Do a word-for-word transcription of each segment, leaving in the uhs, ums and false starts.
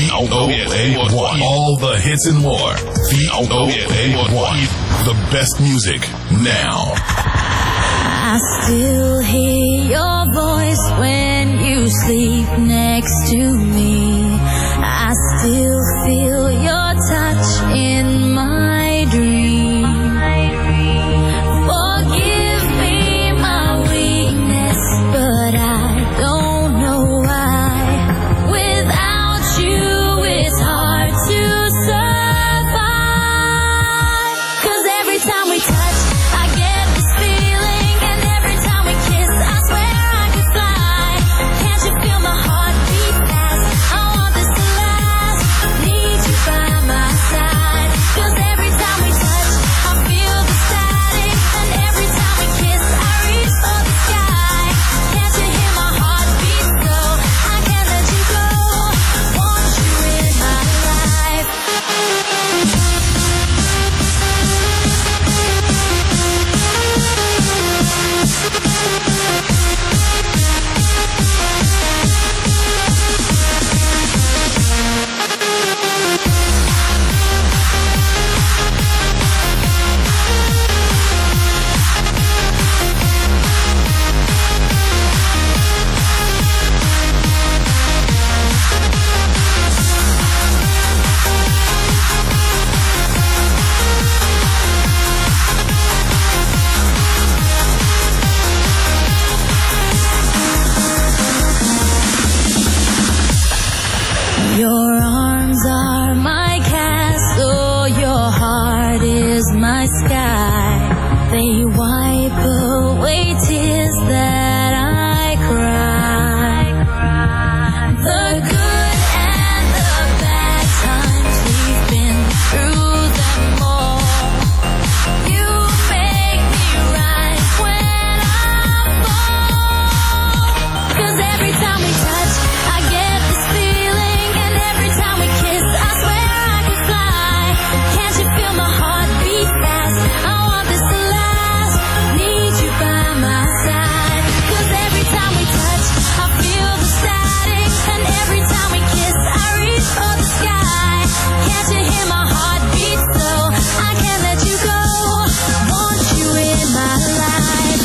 V O A one. All the hits and more. V O A one. The best music now. I still hear your voice when you sleep next to me. I still feel your touch in my dream. Forgive me my weakness, but I don't know why. Without you, it's hard to survive. 'Cause every time we touch, I get this feeling, and every time we kiss, I swear I could fly. Can't you feel my heart beat fast? I want this to last. Need you by my side. 'Cause every time we touch, I feel the static, and every time we kiss, I reach for the sky. Can't you hear my heart beat so? I can't let you go. Want you in my life. Your arms are my castle, your heart is my sky. They wipe away tears that I cry. The good and the bad times, we've been through them all. You make me rise when I fall. 'Cause every time we touch, I get this feeling, and every time we kiss, I swear I could fly. Can't you feel my heart beat fast? I want this to last. Need you by my side. 'Cause every time we touch, I feel the static, and every time we kiss, I reach for the sky. Can't you hear my heart beat so? I can't let you go. Want you in my life.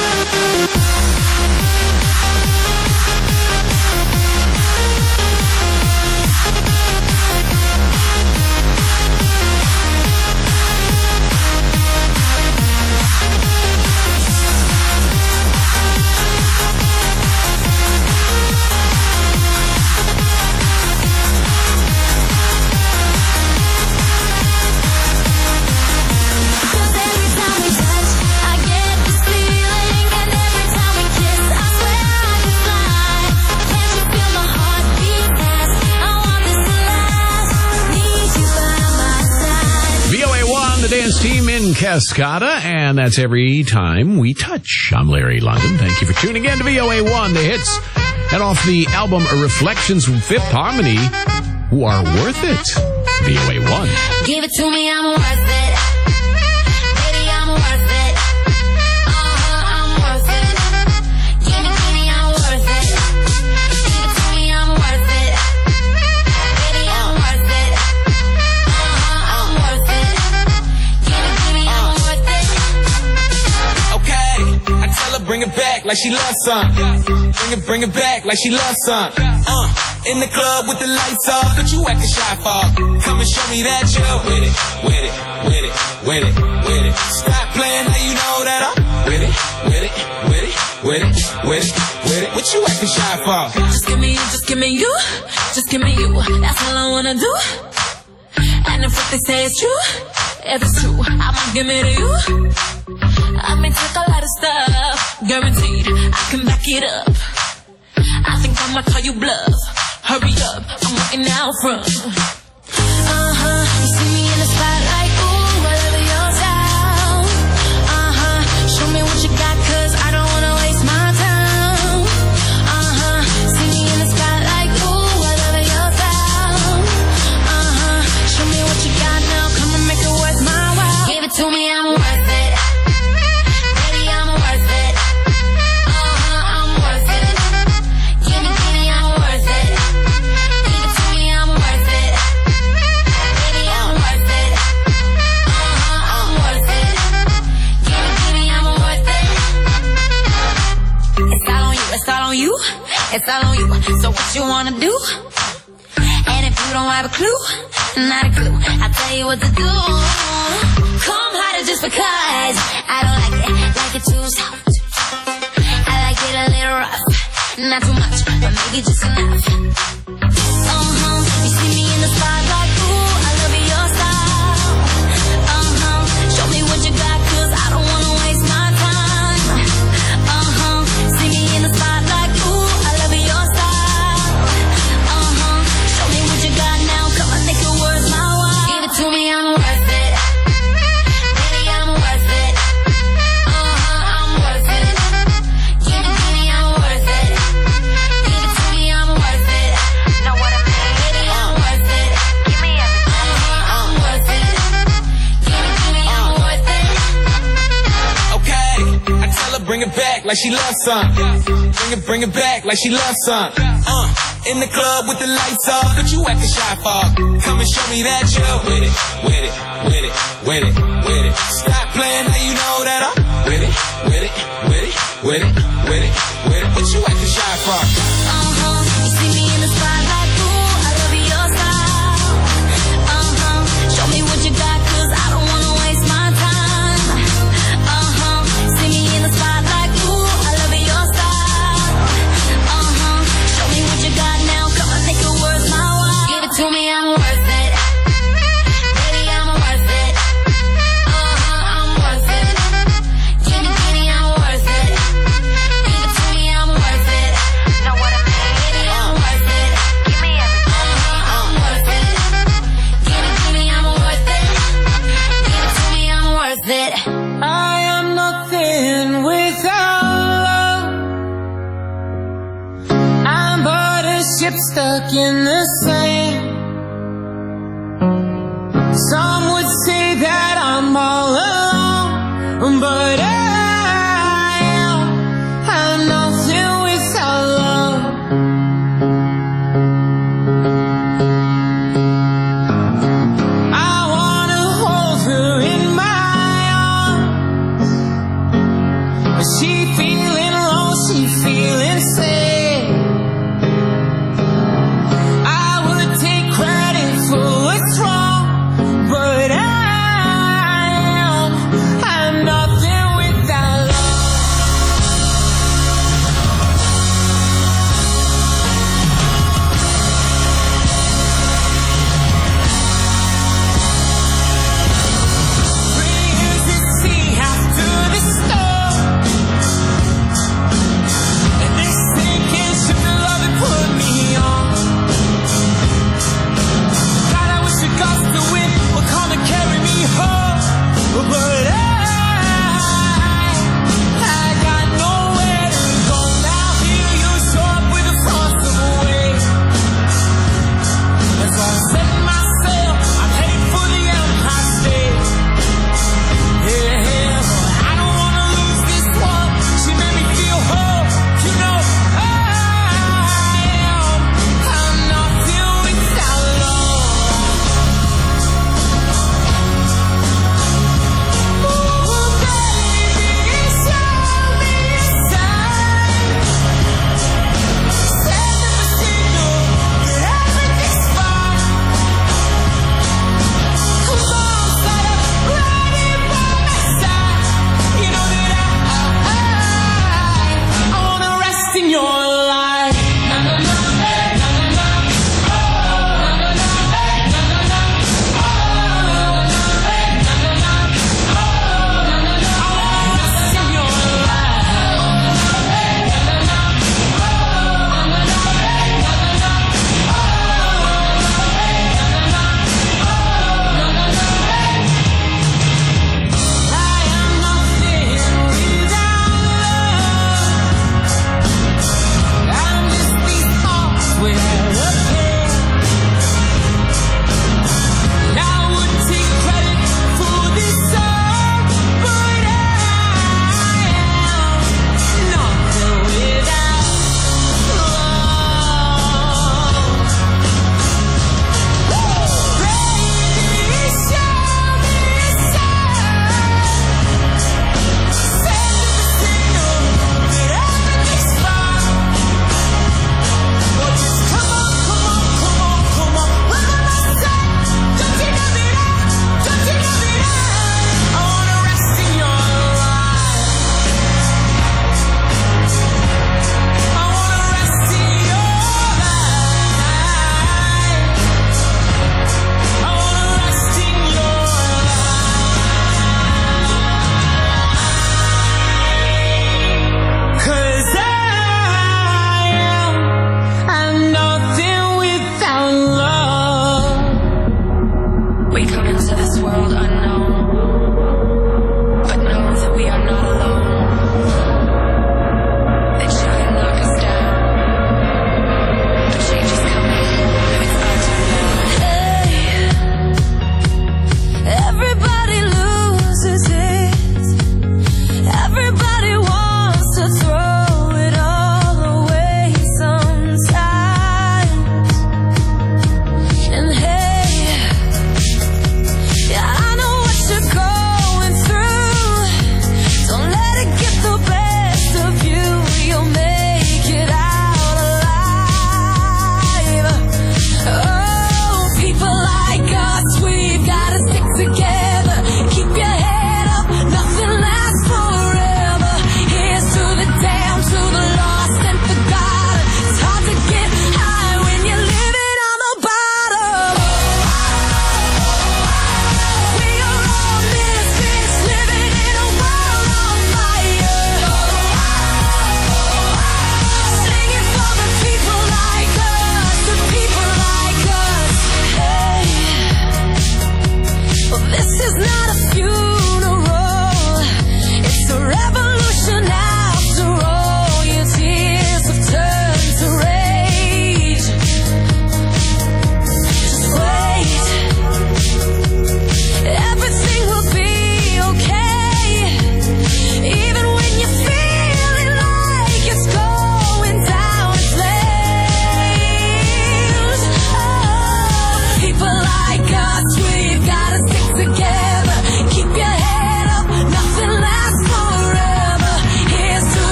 Cause every time we touch, I get this feeling, and every time we kiss, I swear I could fly. Can't you feel my heart beat fast? I want this to last. Need you by my side. V O A one, the dance team in Cascada, and that's Every Time We Touch. I'm Larry London. Thank you for tuning in to V O A one, the hits. And off the album Reflections from Fifth Harmony, Who Are Worth It. V O A one. Give it to me, I'm worth it. Baby, I'm worth it. Uh-huh, I'm worth it. Give it to me, I'm worth it. Give it to me, I'm worth it. Baby, I'm worth it. Uh-huh, I'm worth it. Give it to me, I'm worth it. Okay, I tell her bring it back like she loves some. Bring it, bring it back like she loves some. Uh, in the club with the lights off, but you acting shy for. Come and show me that you're with it, with it, with it, with it, with it. Stop playing, now you know that I'm with it, with it, with it, with it, with it, with it. What you acting shy for? Just give me you, just give me you. Just give me you. That's all I wanna do. And if what they say is true, if it's true, I'ma give it to you. I may take a lot of stuff, guaranteed I can back it up. I think I'ma call you bluff. Hurry up, I'm waiting out front. Uh-huh, you see me in the spotlight, ooh, I love your style. Uh-huh, show me what you got, 'cause I don't wanna waste my time. Uh-huh, see me in the spotlight, ooh, I love your style. Uh-huh, show me what you got now, come and make it worth my while. Give it to me, I'm worth it. Baby, I'm worth it. Uh-huh, I'm worth it. Give it to me, I'm worth it. Give it to me, I'm worth it. you wanna do. And if you don't have a clue, not a clue, I'll tell you what to do. Come harder just because I don't like it, like it too soft. I like it a little rough, not too much, but maybe just enough. Uh-huh, you see me in the spotlight, ooh, I love your style. Uh-huh, show me what you got, cause I don't wanna waste my time. Uh-huh, see me in the spotlight, ooh, I love your style. Uh-huh, show me what you got now, come on, make it worth my while. Give it to me, I'm worth it. Baby, I'm worth it. Uh-huh, I'm worth it. Give it to me, I'm worth it. Give it to me, I'm worth it. Know what I mean? Baby, I'm worth it. Give me everything. Uh-huh, I'm worth it. Give it to me, I'm worth it. Okay, I tell her bring it back like she loves some. Bring it, bring it back like she loves some. Uh, in the club with the lights off, but you acting shy for. Come and show me that you're with it, with it, with it, with it, with it. Stop playing, now you know that I'm with it, with it, with it, with it, with it, with it. What you acting shy for? Uh-huh, you see me in the spotlight, ooh, I love your style. Uh-huh, show me what you got, cause I don't wanna waste my time. Uh-huh, see me in the spotlight, ooh, I love your style. Uh-huh, show me what you got now, come on, make it worth my while. Give it to me, I'm worth it. Baby, I'm worth it. Uh-huh, I'm worth it. Give me, give me, I'm worth it. Give it to me, I'm worth it. Know what I mean? Baby, I'm worth it. Give me everything. Uh-huh, I'm worth it. Give it to me, I'm worth it. Give it to me, I'm worth it. I am nothing without love. I'm but a ship stuck in the sand. Some would say that I'm all alone, but I am. I'm nothing without love. I wanna hold her in my arms. She feeling low, she feeling sad. I would take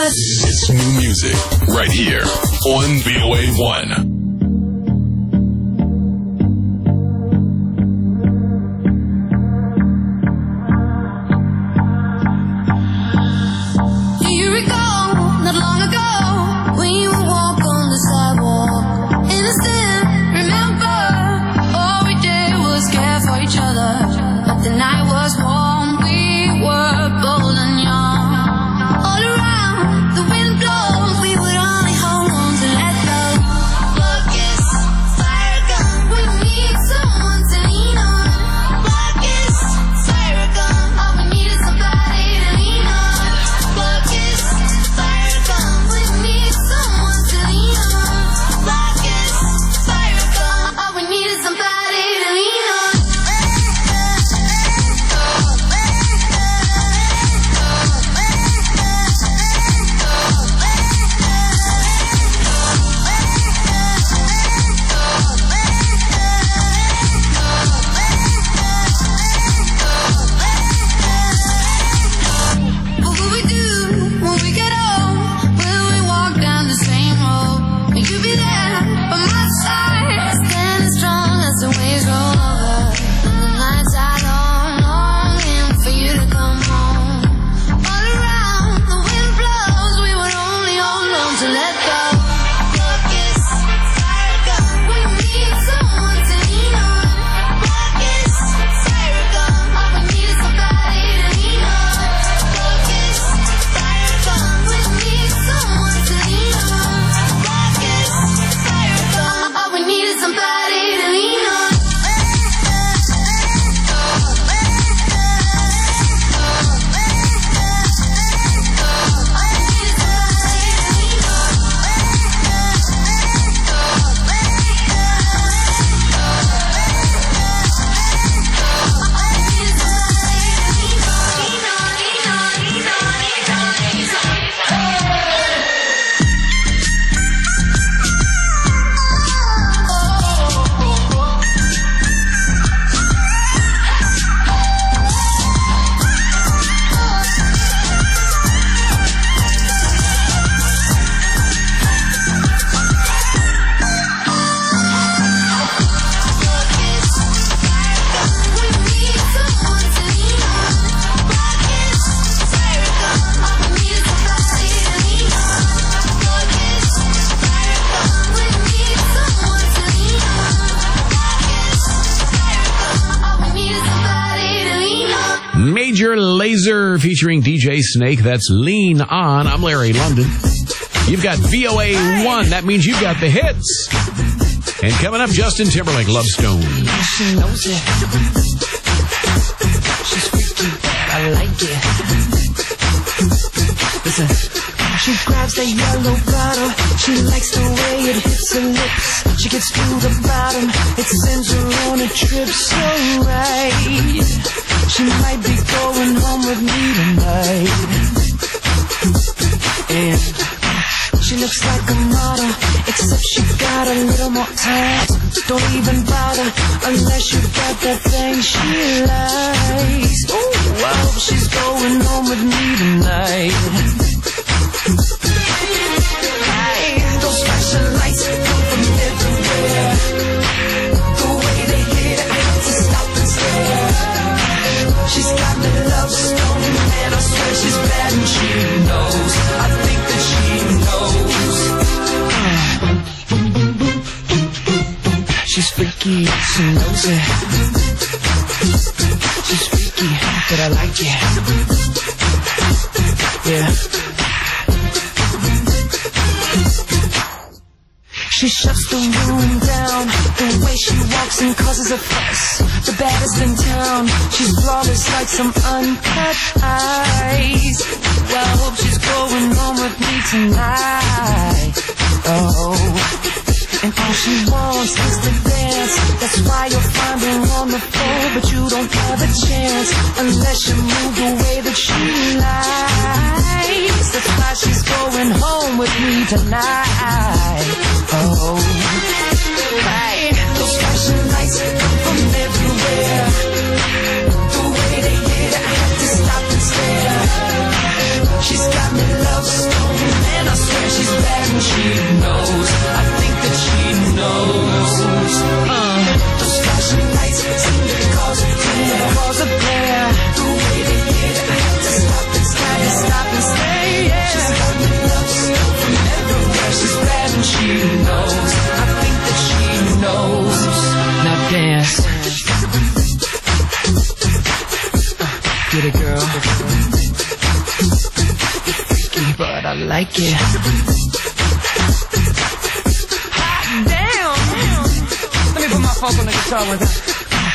us. It's new music right here on V O A one. Major Lazer featuring D J Snake. That's Lean On. I'm Larry London. You've got V O A one. That means you've got the hits. And coming up, Justin Timberlake, Love Stone. She knows it. She's freaky. I like it. Listen. She grabs that yellow bottle. She likes the way it hits her lips. She gets to the bottom. It sends her on a trip so right. She might be going home with me tonight. And she looks like a model, except she got a little more time. Don't even bother unless you got that thing she likes. Ooh, I hope she's going home with me tonight. Hey, those flashing lights come from everywhere. The way they hit, I have to stop and stare. She's got me love stone, and I swear she's bad and she knows. I think that she knows. She's freaky, she knows it. She's freaky, but I like it. Yeah. She shuts the room down. The way she walks and causes a fuss. The baddest in town. She's flawless like some uncut eyes. Well, I hope she's going home with me tonight. Oh, and all she wants is to dance. That's why you'll find her on the floor, but you don't have a chance unless you move the way that she likes. That's why she's going home with me tonight. Oh, right. Those flashing lights come from everywhere. The way they hit, I have to stop and stare. She's got me love stone, but I like it. Hot damn! Let me put my funk on the guitar with it.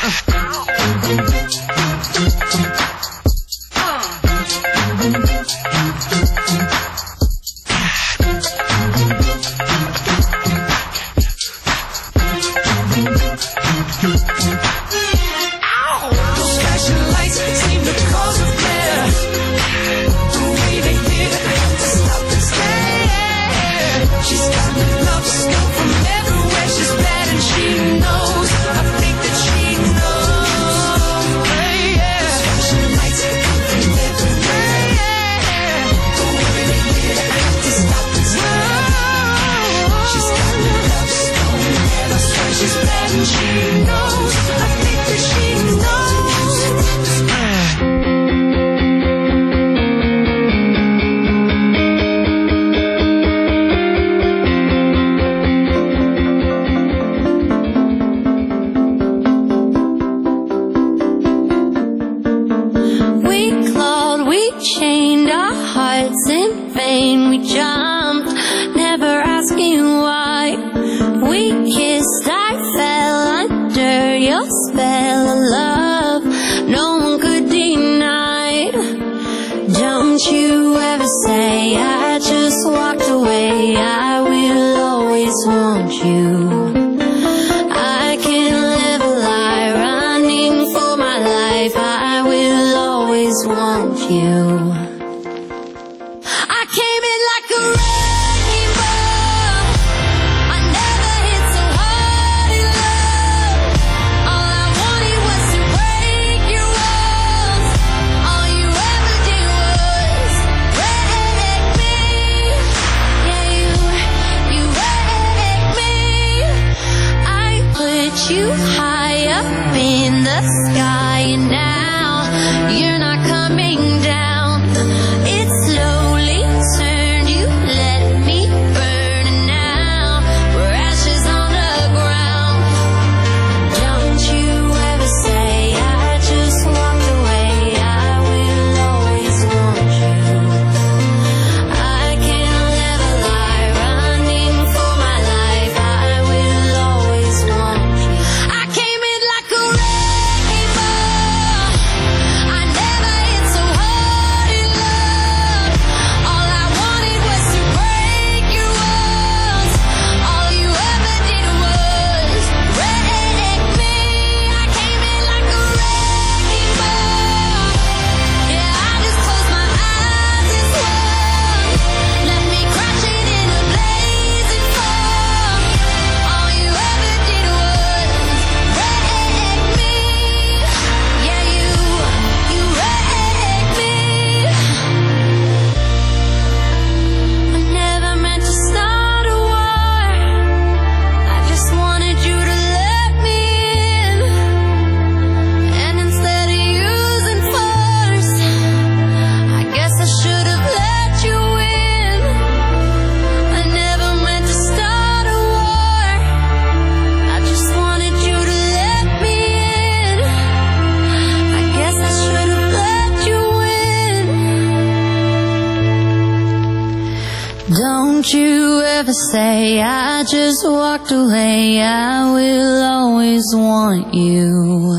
Don't you ever say I just walked away. I will always want you.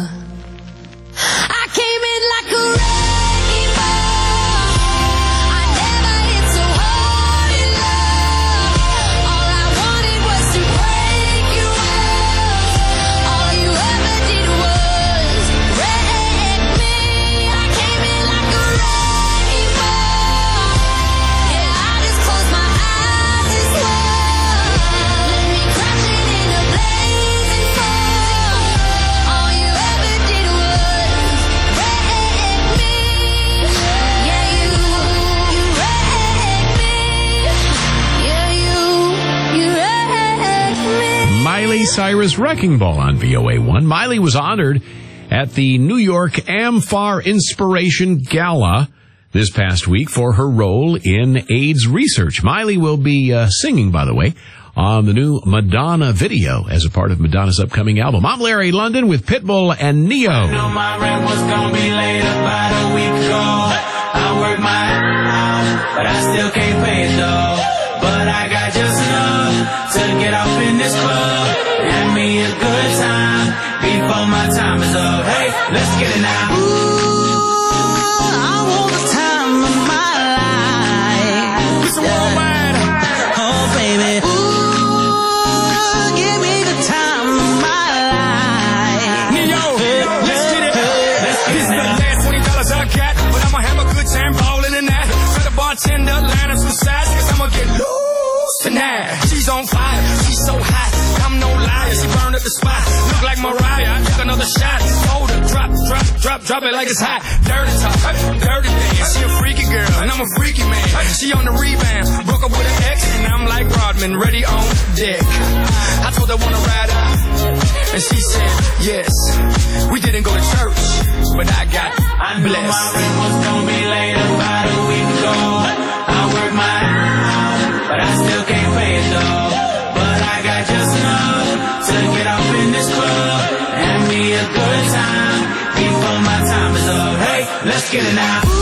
I came in like a wrecking ball. I never hit so hard in love. All I wanted was to break your walls. All you ever did was wreck me. I came in like a wrecking ball. Yeah, I just closed my eyes as well. Let me crash it in a blazing fall. All you ever did was wreck me. Yeah, you, you wrecked me. Yeah, you, you wrecked me. Miley Cyrus Wrecking Ball on V O A one. Miley was honored at the New York AmFAR Inspiration Gala this past week for her role in AIDS research. Miley will be uh, singing, by the way, on the new Madonna video as a part of Madonna's upcoming album. I'm Larry London with Pitbull and Neo. I know my rent was gonna be late about a week ago. I worked my ass off. but I still can't pay it though. But I got just enough to get off in this club. Have me a good time before my time is up. Hey, let's get it now. Ooh, I want the time of my life. It's a worldwide. Oh, baby. Ooh, give me the time of my life. Neo, let's get it. This is the last twenty dollars I got, but I'ma have a good time ballin' in that. Tell the bartender, line up some sides, cause I'ma get loose tonight. She's on fire, she's so hot, I'm no liar, she burned up the spot. Look like Mariah, I took another shot. Hold her, drop, drop, drop, drop it like it's hot. Dirty talk, dirty dance. She a freaky girl, and I'm a freaky man. She on the rebound, broke up with an ex, and I'm like Rodman, ready on deck. I told her wanna ride out, and she said yes. We didn't go to church, but I got I knew blessed. my rent was gonna be late about a week ago. I work my out, but I still can't pay it though. But I got just enough to get off in this club. Have me a good time before my time is up. Hey, let's get it now. Ooh,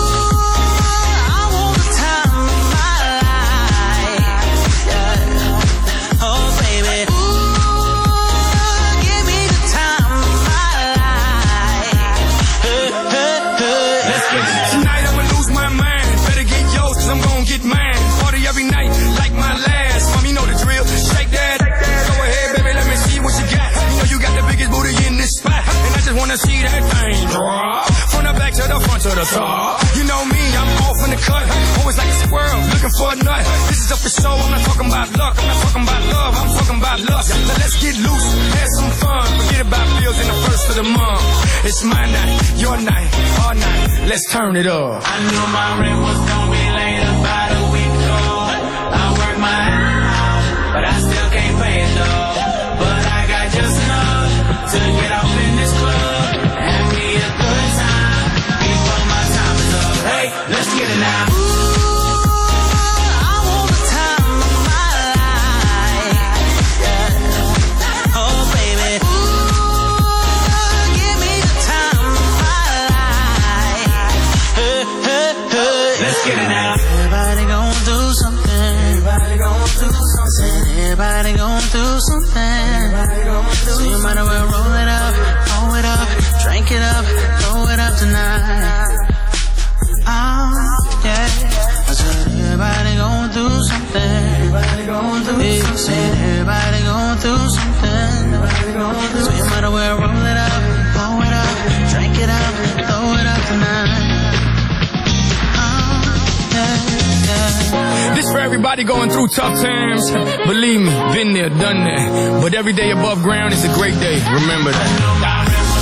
I want the time of my life. Yeah. Oh, baby. Ooh, give me the time of my life. Hey, hey, hey. Let's get it. Tonight I'ma lose my mind. Better get yours, cause I'm gonna get mine. Party every night, like my last. Mommy know the drill. Shake that. Go ahead, baby, let me see what you got. You know you got the biggest booty in this spot, and I just wanna see that thing drop. From the back to the front to the top. You know me, I'm off in the cut. Always like a squirrel, looking for a nut. This is up for show, I'm not talking about luck. I'm not talking about love, I'm talking about lust. Now let's get loose, have some fun. Forget about bills in the first of the month. It's my night, your night, our night. Let's turn it up. I knew my rent was gonna be late about a week ago. I work my out, but I still can't pay it though. But I got just enough to get off in this club. Have me a good time before my time is up. Hey, let's get it now. Ooh, I want the time of my life. Yeah. Oh, baby. Ooh, give me the time of my life. Hey, hey, hey. Let's get it now. Everybody gon' do something. Everybody gon' do something. Everybody gon' do something. Everybody gon' do so you might as well roll it up, roll it up, drink it up, throw it up tonight. Oh, yeah. I said everybody gon' do something. Everybody gon' do yeah, something. Said everybody gon' do something. Everybody gon' do so you might as well roll it up, roll it up, drink it up, throw it up tonight. This for everybody going through tough times. Believe me, been there, done that. But every day above ground is a great day. Remember that.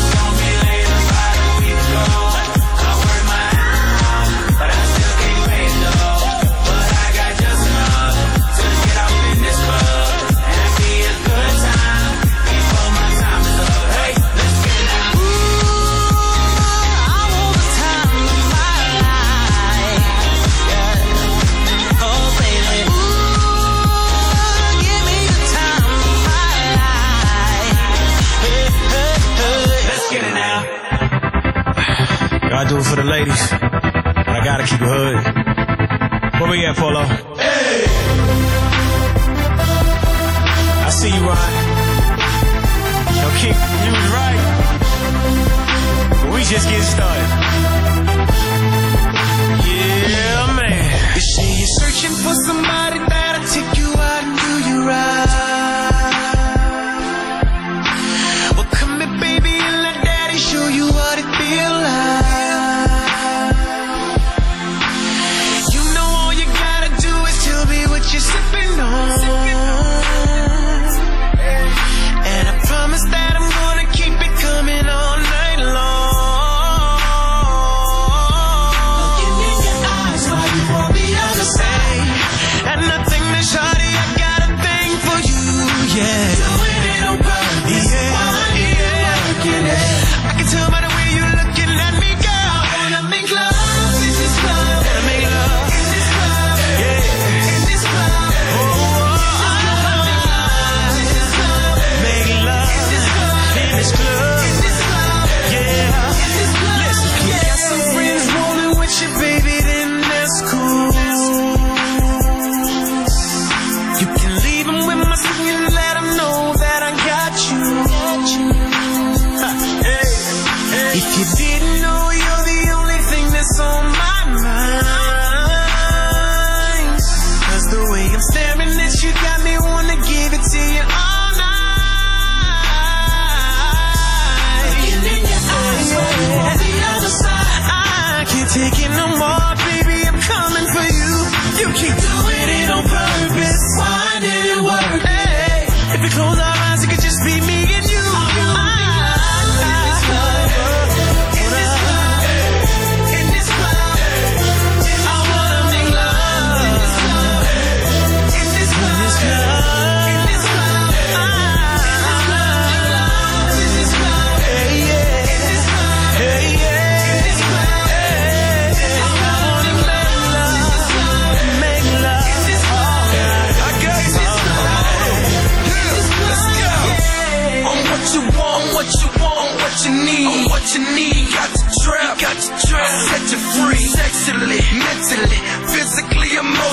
I do it for the ladies, but I gotta keep it hood. Where we at, Polo? Hey! I see you, Ron. Yo, Keep, you was right. But we just getting started. Yeah, man. You say you're searching for somebody that'll take you out and do you right. Well, come here, baby, and let daddy show you what it feels like. You're sipping on, and I promise that I'm gonna keep it coming all night long. Looking in your eyes while you want me on the side.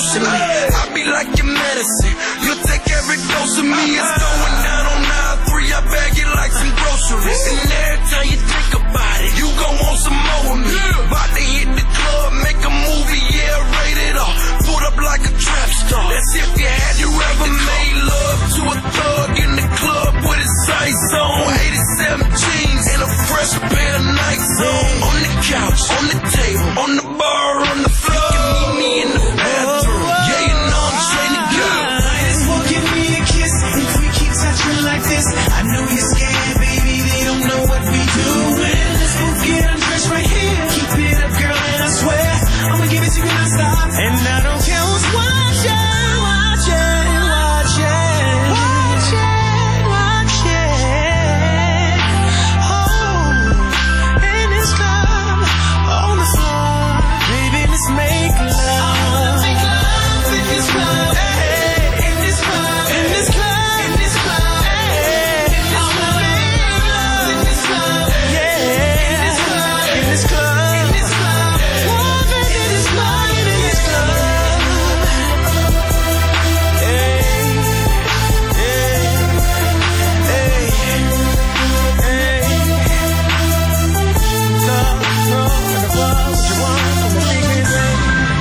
socially. I be like your medicine. You take every dose of me. It's going down on nine three. I bag it like some groceries. And every time you think about it, you gon' want some more of me. About to hit the club, make a movie, yeah, rated R. Put up like a trap star. That's if you had you ever made love to a thug in the club with his sights on. eighty-seven jeans and a fresh pair of Nikes on. On the couch, on the table, on the bar, on the floor. You can meet me in the bathroom. Yeah, you know I'm straight to go. Just won't give me a kiss if we keep touching like this. I know you're scared, baby. They don't know what we do. And let's both get undressed right here. Keep it up, girl, and I swear I'ma give it to you non-stop. And I don't care who's watching, watching, watching, watching, watching. Oh, in this club, on the floor, baby, let's make love. I wanna make love in this club, hey, in this club, in this club, in this club, hey. I wanna make love in this club, yeah, in this club, in this club, in this club. Woman, it is mine in this club. Hey, hey, hey, hey. Club, club, in the club, what you want from the big man?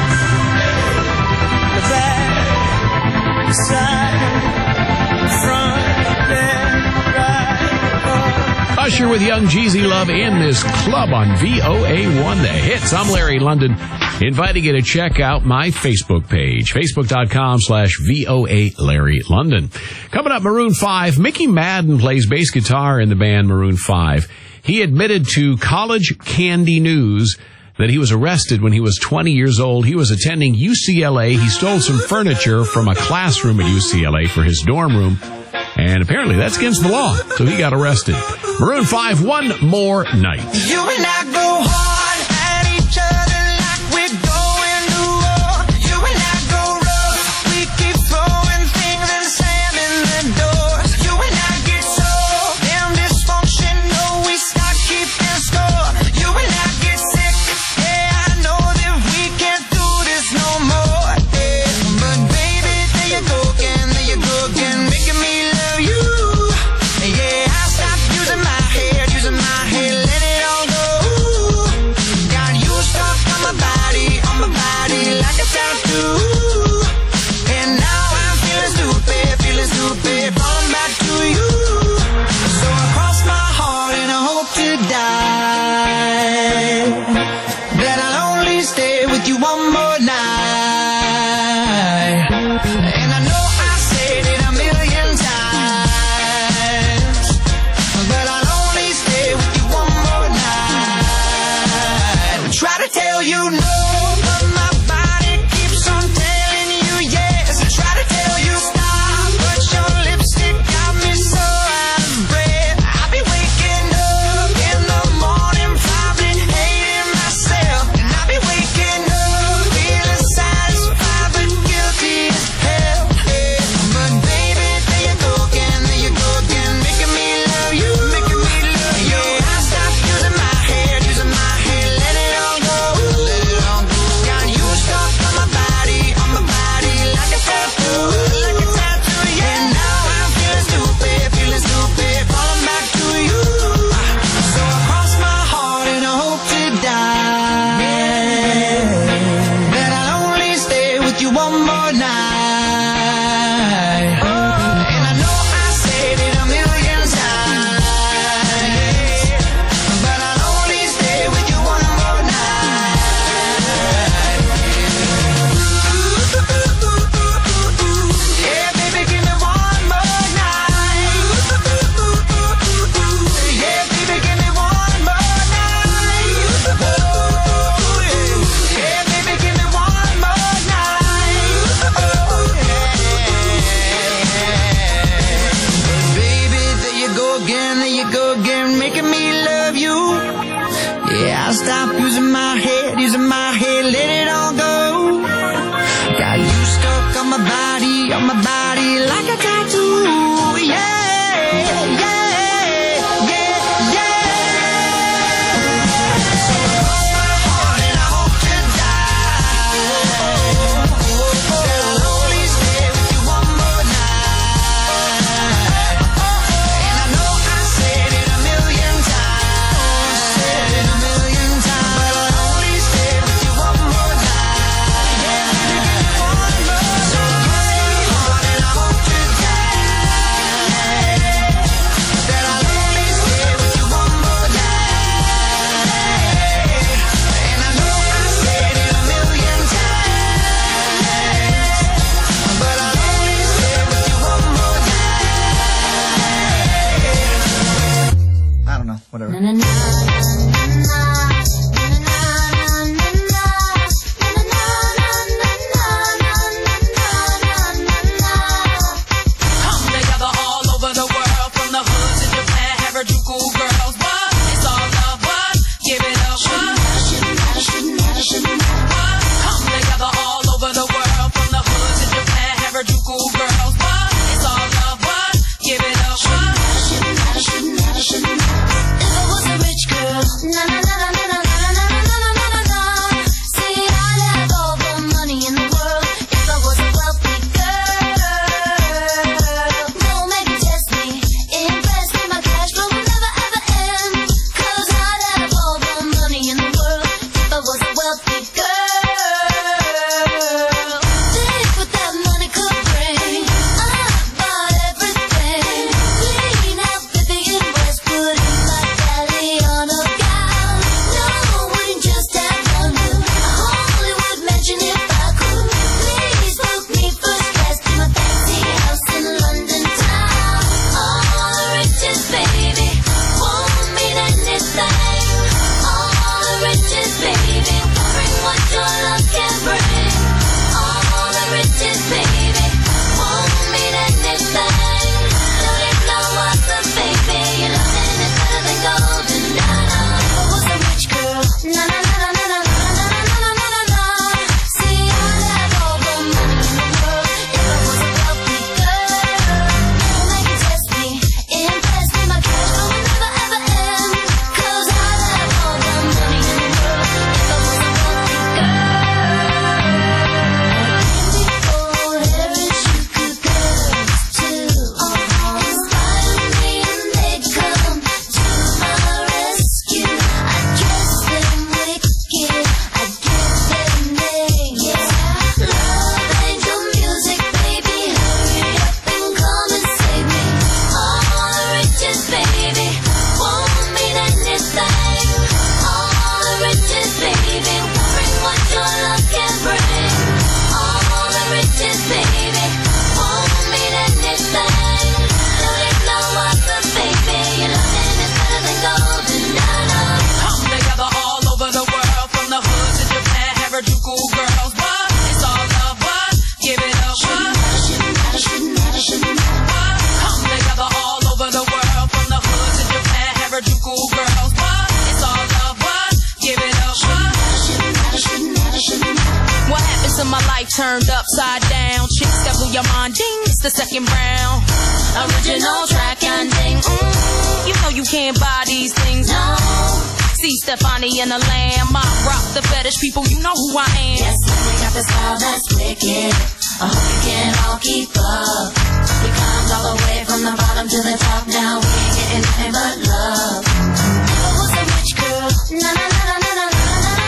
The back, the side, the front, left, right, up. Usher with Young Jeezy Love in this club on V O A one, The Hits. I'm Larry London, inviting you to check out my Facebook page, facebook.com slash VOA Larry London. Coming up, Maroon five. Mickey Madden plays bass guitar in the band Maroon five. He admitted to College Candy News that he was arrested when he was twenty years old. He was attending U C L A. He stole some furniture from a classroom at U C L A for his dorm room. And apparently that's against the law, so he got arrested. Maroon five, One More Night. You and I go hard at each other like we're going to war. You and I go rough. We keep throwing things and slamming the doors. You and I get so damn dysfunctional, we start keeping score. You and I get sick. Yeah, I know that we can't do this no more. Yeah, but baby, there you go again, there you go again, making me love you. Yeah, I stopped using my head, using my head, let it all go. Got you stuck on my body, on my body like a tattoo. And now I'm feeling stupid, feeling stupid, falling back to you. So I cross my heart and I hope to die, that I'll only stay with you one more night. And I know I said it a million times, but I'll only stay with you one more night. Try to tell you no, but my body keeps on telling you yes. Try to tell you stop, but your lipstick got me so out of breath. I'll be waking up in the morning, probably hating myself. And I'll be waking up feeling satisfied but guilty as hell. Yeah. But baby, there you go again, there you go again, making me love you, making me love you. Yeah, I stopped using my head, using my head, let it all go, let it all go. Got you stuck on my body, on my body like a tattoo, like a tattoo. Yeah, and now I'm feeling stupid, feeling stupid, falling back to you. So I cross my heart and I hope to die, that I'll only stay with you one more night. And I know I said it a million times, but I'll only stay with you one more night. Yeah, baby, give me one more night. Yeah, baby, give me one more night. Yeah, baby, give me one more night. Baby, there you go again, there you go again, making me love you. Yeah, I stopped using my head, using my head, let it all go. Got you stuck on my body, on my body like a tattoo. Yeah, yeah, yeah, yeah. So I cross my heart and I hope to die, whatever. Turned upside down, chicks that blew your mind, ding, it's the second round. Original track and ding, mm, you know you can't buy these things, no. See Stefani and the Lamb, I rock the fetish people, you know who I am. Yes, we got the style that's wicked, I hope you can all keep up. We climbed all the way from the bottom to the top, now we ain't getting nothing but love. Never was a rich girl, na na na na na na na.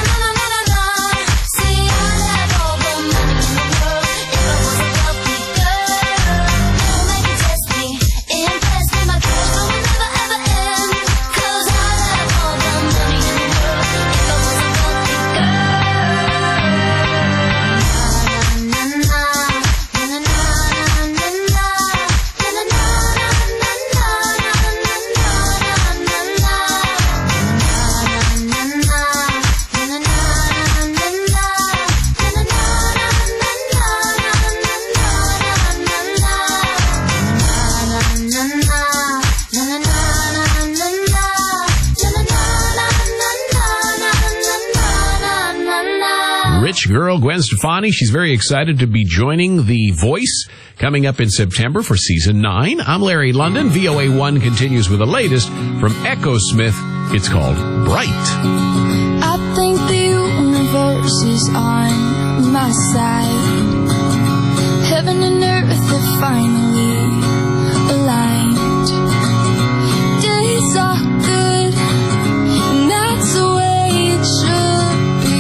Girl Gwen Stefani, she's very excited to be joining The Voice coming up in September for season nine. I'm Larry London. V O A one continues with the latest from Echo Smith. It's called Bright. I think the universe is on my side. Heaven and earth are finally aligned. Days are good, and that's the way it should be.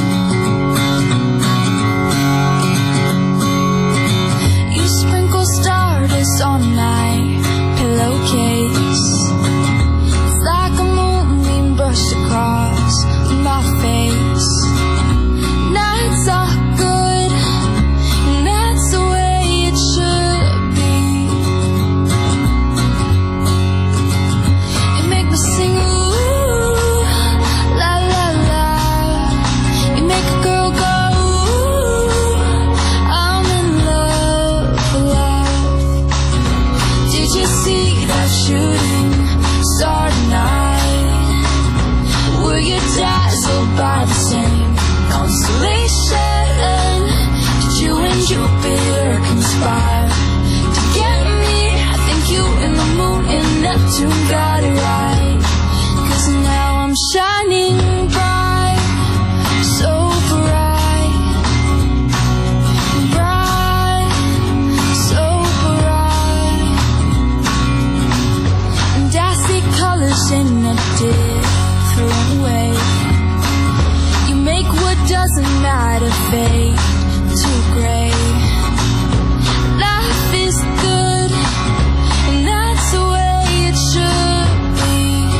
You sprinkle stardust on my pillowcase. It's like a moonbeam brushed across my face. Nights are good, and that's the way it should be. and Jupiter conspire to get me. I think you and the moon and Neptune got it right. Cause now I'm shining bright, so bright, bright, so bright. And I see colors in a different way. You make what doesn't matter fade to gray. Life is good, and that's the way it should be.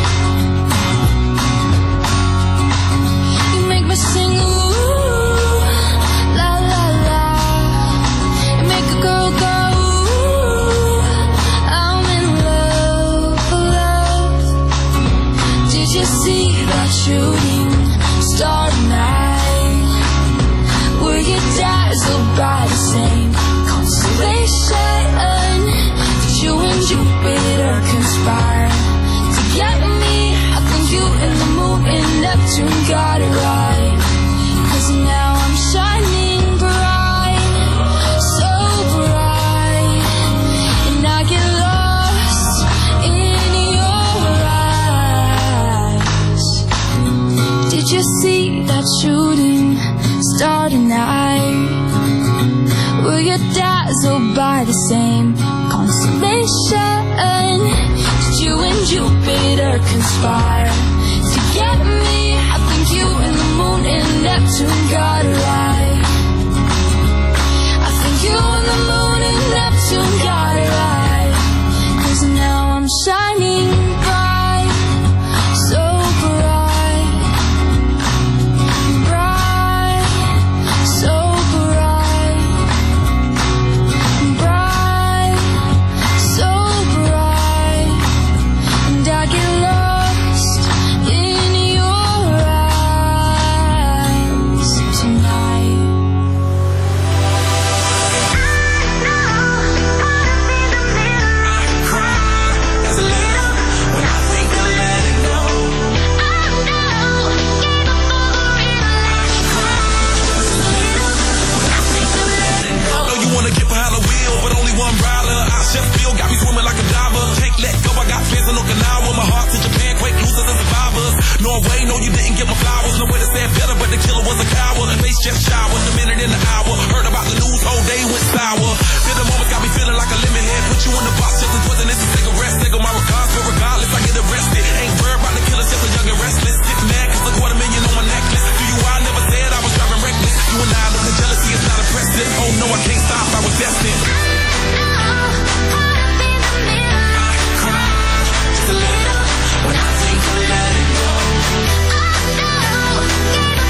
You make me sing ooh, la la la. You make a girl go ooh, I'm in love, love. Did you see that shooting star tonight? Were you dazzled by the same constellation? Did you and Jupiter conspire to get me? I think you and the moon and Neptune got it right. Cause now I'm shining bright, so bright. And I get lost in your eyes. Did you see that shooting star tonight? Were you dazzled by the same constellation? Did you and Jupiter conspire to get me? I think you and the moon and Neptune got it right. I think you and the moon and Neptune got it right. Cause now I'm shining bright, so bright, bright, so bright, bright, so bright. And I get lost in your eyes tonight. Chef Bill got me swimming like a diver. Can't let go, I got fans in Okinawa. My heart to Japan, quake losers and survivors. Norway, no, you didn't get my flowers. No way to say it better, but the killer was a coward. Face just showered, a minute in the hour. Heard about the news, whole day went sour. Feel the moment got me feeling like a lemon head. Put you in the box, just as poison, it's a cigarette. Take on my regards, but regardless, I get arrested. Ain't worried about the killers, just a young and restless. Get mad, cause a quarter million on my necklace. Do you, I never said I was driving reckless. You and I know the jealousy is not impressive. Oh no, I can't stop, I was destined. When I think of letting go, I know.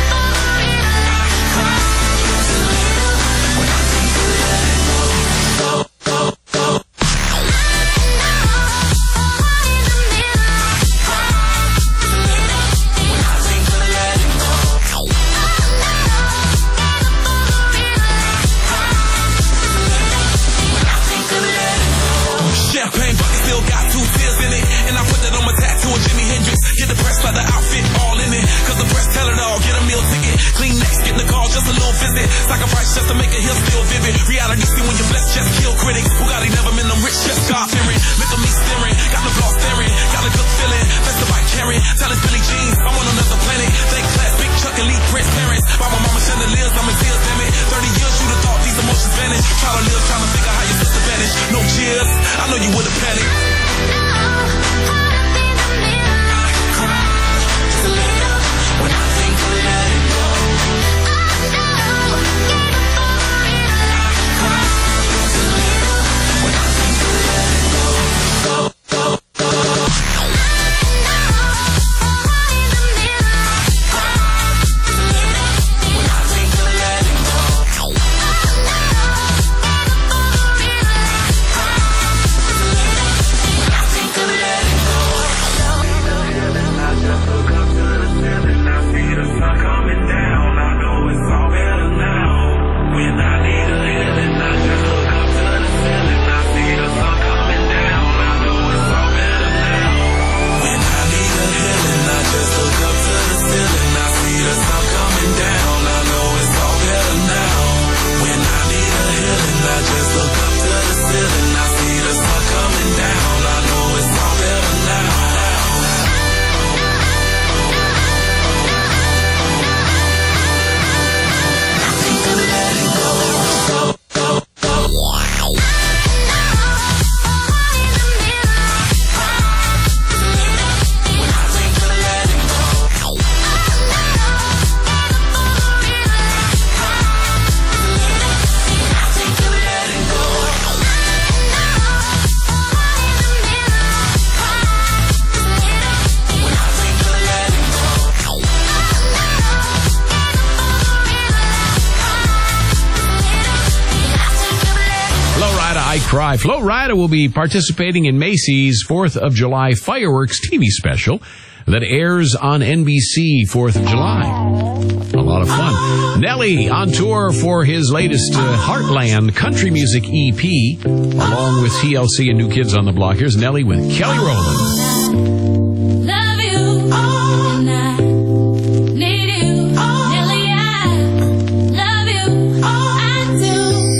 Rida, I Cry. Flo Rida will be participating in Macy's fourth of July fireworks T V special that airs on N B C fourth of July. A lot of fun. Nelly on tour for his latest uh, Heartland country music E P, along with T L C and New Kids on the Block. Here's Nelly with Kelly Rowland. Love you, and I need you. Nelly, I love you, I do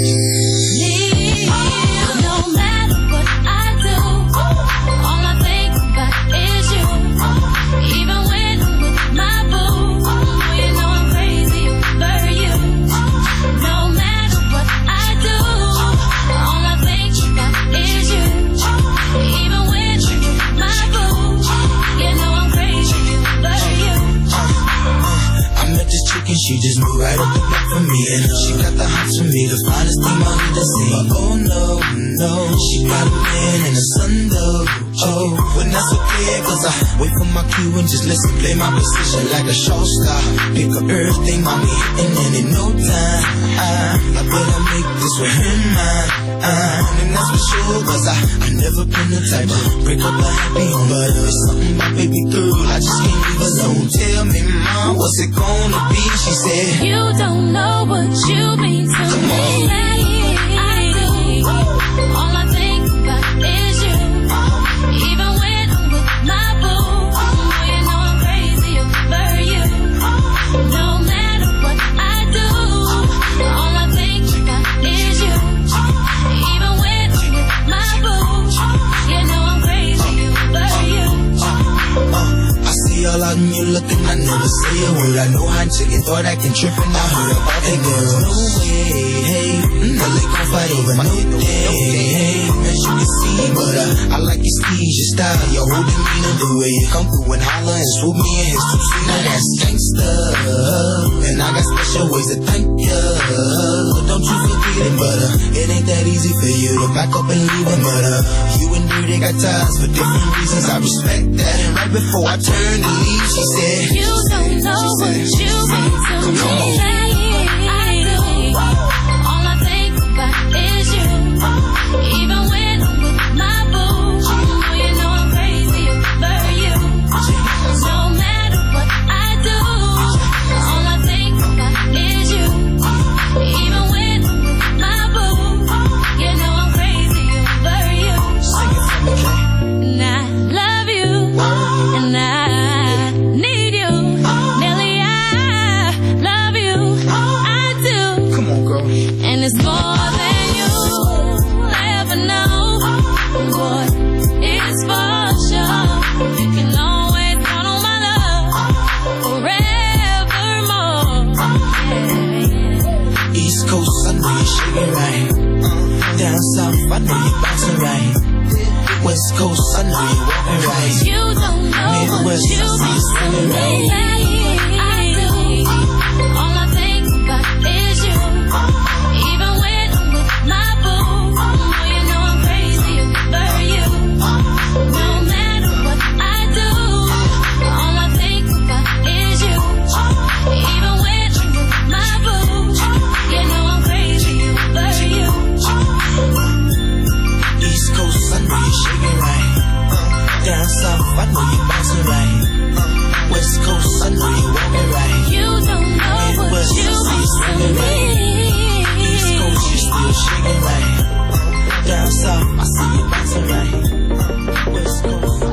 need you. No matter what I do, all I think about is you. Even when I'm with my boo, oh, you know I'm crazy over you. No matter what I do, all I think about is you. Even when I'm with my boo, you know I'm crazy over you. I met this chick and she just moved right up the block for me. And she got the hots for me, the finest thing I need to see. But oh no, no, she got a man and a son though. Oh, but that's okay, cause I wait for my cue and just listen, play my position like a show star. Pick up everything, mommy, and then in no time, I, I better make this with him mine. Uh, and that's for sure, cause I, I never been the type to break up a happy home. But there's something about baby girl, I just can't leave alone. Tell me, mom, what's it gonna be? She said, You don't know what you mean to Come me. on. I do. All I think about is you. Even when I'm with my boo, oh, you know I'm crazy over you. No matter what I do, all I think about is you. Even when I'm with my boo, you know I'm crazy over you. Uh, I see all out in you looking, I never say a word. I know how chicken thought I can trip and I heard about that girl. No way, hey, no they gon' fight over no day, hey, as you can see. But uh, I like your steez, your style, your whole demeanor, the way you come through and holler and swoop me in his two-seater. Now that's gangsta, and I got special ways to thank ya. Don't you forget it, but uh, it ain't that easy for you to back up and leave him. But uh, you and her, they got ties for different reasons. I respect that. And right before I turned to leave, she said, You don't know what you mean to me. Come on. I do. All I think about is you. Even when I'm with my boo, oh, you know I'm crazy over you. No matter what I do, all I think about is you. Even when I'm with my boo, you know I'm crazy over you. And I love you, and I need you. Nelly, I love you, I do. Come on, girl. And it's more than you ever know. Boy, it's for sure. You can always count on my love forevermore. Yeah. East Coast, I know you shaking right. Uh, down south, I know you bouncing right. West Coast, I know you walking right. You don't know what Midwest, you I see you swimming mean to right. me. I do. All I think about is you. Even when I'm with my boo, oh, you know I'm crazy over you. No matter what I do, all I think about is you. Even when I'm with my boo, you know I'm crazy over you. East Coast, I know you shaking right. Uh, down south, I know you bouncing right. Uh, West Coast, I know you walking right. You don't know what Midwest, you I see you swimming right. East mean. Coast, you still shaking right. Uh, down south, I see you bouncing right. Uh, West Coast.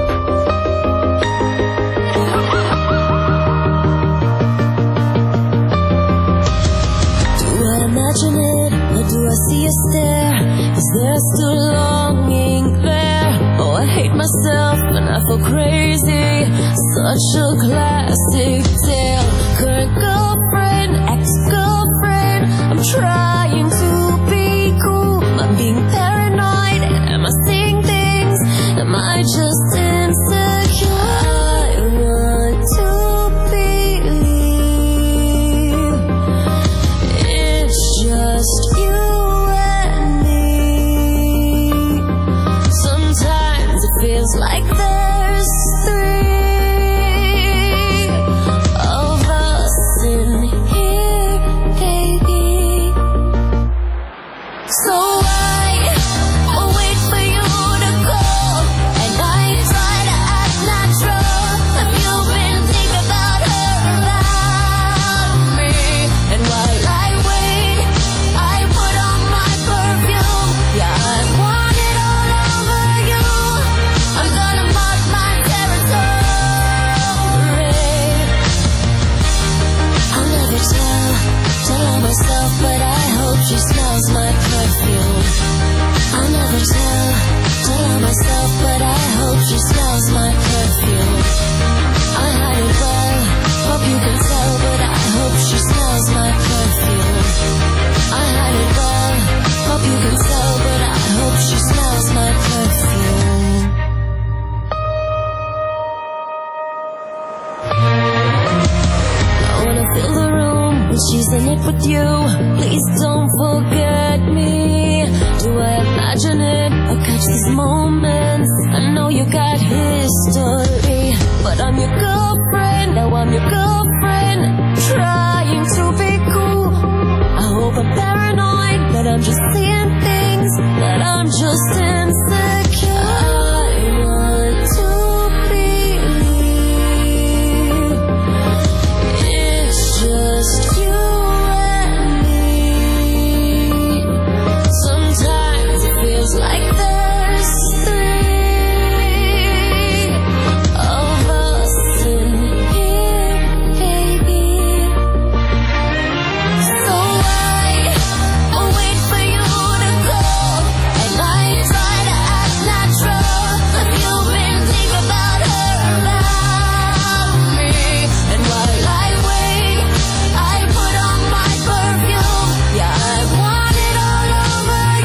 Do I imagine it, or do I see a stare? Is there still longing there? Oh, I hate myself and I feel crazy. Such a classic tale. Current girlfriend, ex-girlfriend. I'm trying to be cool. I'm being paranoid. Am I seeing things? Am I just insecure? I want to believe it's just you and me. Sometimes it feels like there's three of us in here, baby. So why imagine it or catch these moments. I know you got history, but I'm your girlfriend. Now I'm your girlfriend, trying to be cool. I hope I'm paranoid, but I'm just seeing things that I'm just in.